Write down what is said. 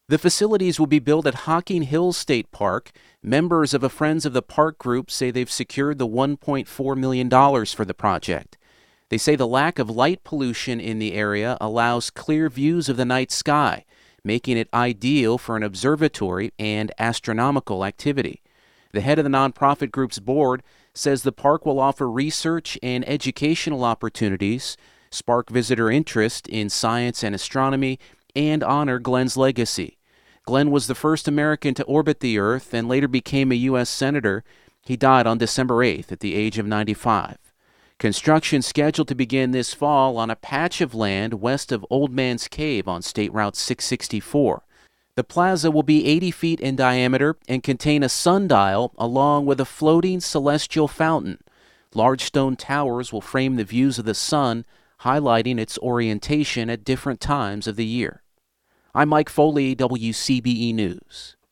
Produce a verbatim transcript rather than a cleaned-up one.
The facilities will be built at Hocking Hills State Park. Members of a Friends of the Park group say they've secured the one point four million dollars for the project. They say the lack of light pollution in the area allows clear views of the night sky, making it ideal for an observatory and astronomical activity. The head of the nonprofit group's board says the park will offer research and educational opportunities, spark visitor interest in science and astronomy, and honor Glenn's legacy. Glenn was the first American to orbit the Earth and later became a U S Senator. He died on December eighth at the age of ninety-five. Construction scheduled to begin this fall on a patch of land west of Old Man's Cave on State Route six sixty-four. The plaza will be eighty feet in diameter and contain a sundial along with a floating celestial fountain. Large stone towers will frame the views of the sun, highlighting its orientation at different times of the year. I'm Mike Foley, W C B E News.